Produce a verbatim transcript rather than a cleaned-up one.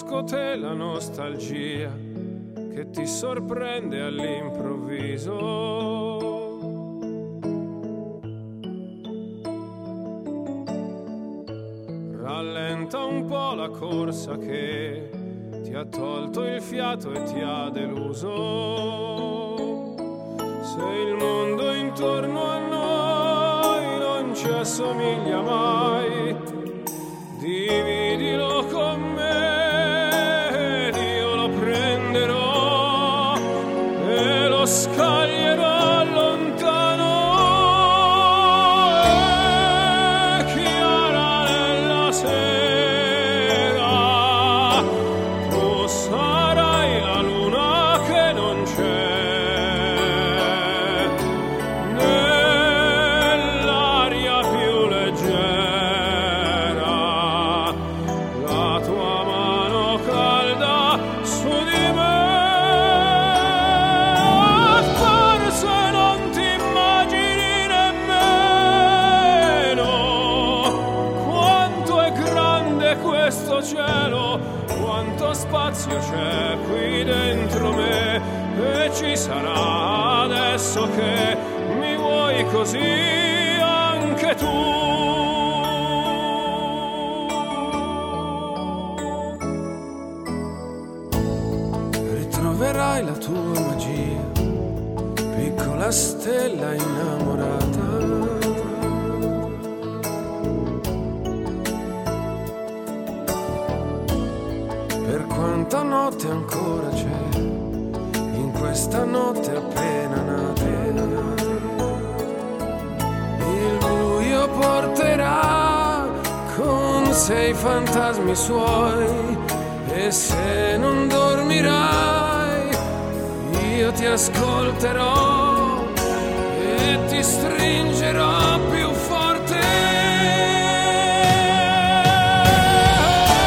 Conosco te la nostalgia che ti sorprende all'improvviso. Rallenta un po' la corsa che ti ha tolto il fiato e ti ha deluso. Se il mondo intorno a noi non ci assomiglia mai, dividilo con me ed io lo prenderò e lo scaglierò lontano. E chiara nella sera tu sarai la luna che non c'è nell'aria più leggera. Questo cielo, quanto spazio c'è qui dentro me, e ci sarà adesso che mi vuoi così anche tu. Ritroverai la tua magia, piccola stella innamorata. Per quanta notte ancora c'è in questa notte appena nata, il buio porterà con sé i fantasmi suoi, e se non dormirai io ti ascolterò e ti stringerò più forte.